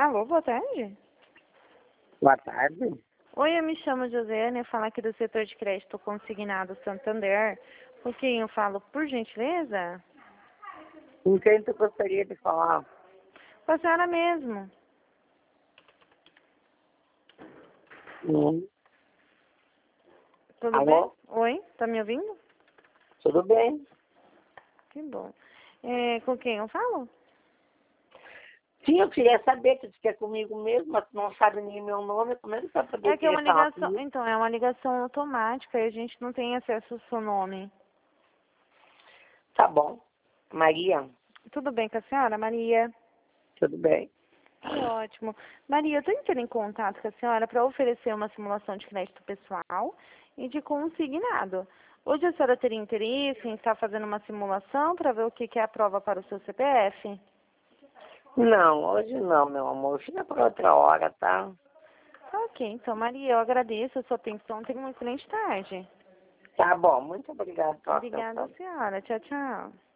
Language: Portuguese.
Alô, boa tarde. Boa tarde. Oi, eu me chamo Josiane, eu falo aqui do setor de crédito consignado Santander. Com quem eu falo, por gentileza? Com quem tu gostaria de falar? Com a senhora mesmo. Hum. Tudo bem? Alô? Oi, tá me ouvindo? Tudo bem? Que bom. Com quem eu falo? Sim, eu queria saber, tu disse que é comigo mesmo, mas tu não sabe nem meu nome, como é que tu vai poder É que é uma querer falar ligação, comigo? então, é uma ligação automática e a gente não tem acesso ao seu nome. Tá bom. Maria, Tudo bem com a senhora, Maria? tudo bem? Que ótimo. Maria, eu estou entrando em contato com a senhora para oferecer uma simulação de crédito pessoal e de consignado. Hoje a senhora teria interesse em estar fazendo uma simulação para ver o que é a prova para o seu CPF? Não, hoje não, meu amor. Fica por outra hora, tá? Ok, então, Maria, eu agradeço a sua atenção. Tenha uma excelente tarde. Tá bom, muito obrigado pela Obrigada, atenção. senhora. Tchau, tchau.